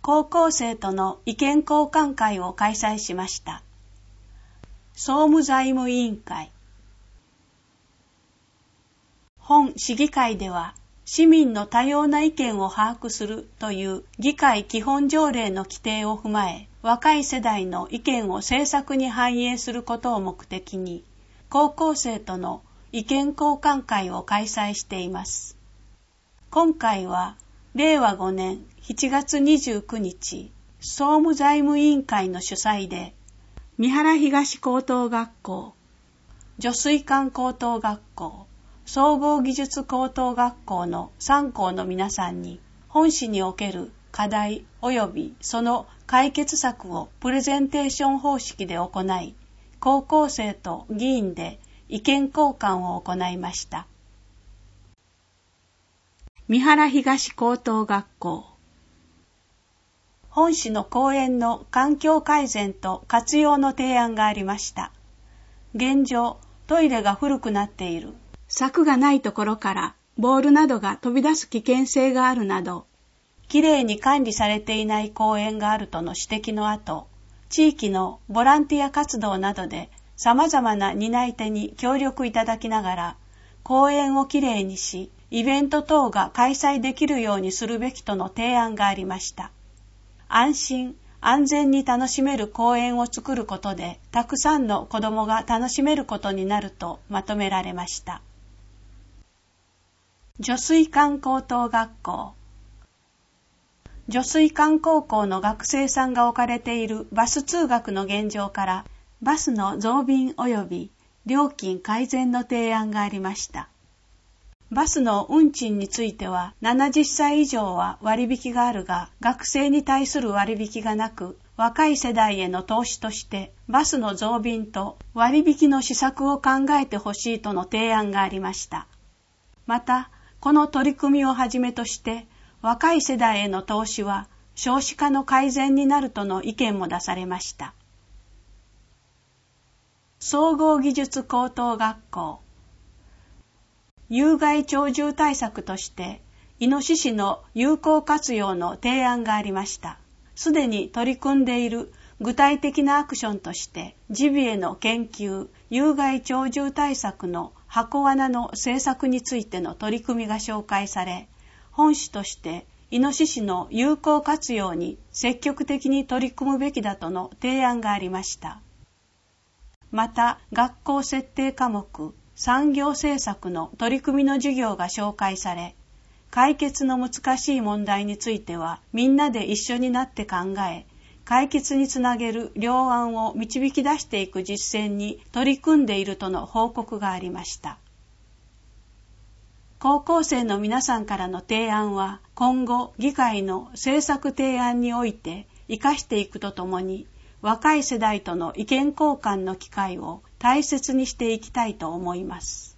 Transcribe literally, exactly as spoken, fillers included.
高校生との意見交換会を開催しました。総務財務委員会。本市議会では、市民の多様な意見を把握するという議会基本条例の規定を踏まえ、若い世代の意見を政策に反映することを目的に、高校生との意見交換会を開催しています。今回は、れいわごねんしちがつにじゅうくにち、総務財務委員会の主催で、三原東高等学校、女水館高等学校、総合技術高等学校のさん校の皆さんに、本市における課題及びその解決策をプレゼンテーション方式で行い、高校生と議員で意見交換を行いました。三原東高等学校。本市の公園の環境改善と活用の提案がありました。現状、トイレが古くなっている。柵がないところからボールなどが飛び出す危険性があるなど、きれいに管理されていない公園があるとの指摘の後、地域のボランティア活動などで様々な担い手に協力いただきながら、公園をきれいにし、イベント等が開催できるようにするべきとの提案がありました。安心、安全に楽しめる公園を作ることで、たくさんの子どもが楽しめることになるとまとめられました。女水館高等学校。女水館高校の学生さんが置かれているバス通学の現状から、バスの増便及び料金改善の提案がありました。バスの運賃についてはななじゅっさい以上は割引があるが、学生に対する割引がなく、若い世代への投資としてバスの増便と割引の施策を考えてほしいとの提案がありました。また、この取り組みをはじめとして若い世代への投資は少子化の改善になるとの意見も出されました。総合技術高等学校。有害鳥獣対策として、イノシシの有効活用の提案がありました。すでに取り組んでいる具体的なアクションとして、ジビエの研究、有害鳥獣対策の箱罠の政策についての取り組みが紹介され、本市としてイノシシの有効活用に積極的に取り組むべきだとの提案がありました。また、学校設定科目、産業政策の取り組みの授業が紹介され、解決の難しい問題についてはみんなで一緒になって考え、解決につなげる良案を導き出していく実践に取り組んでいるとの報告がありました。高校生の皆さんからの提案は今後議会の政策提案において生かしていくとともに、若い世代との意見交換の機会を大切にしていきたいと思います。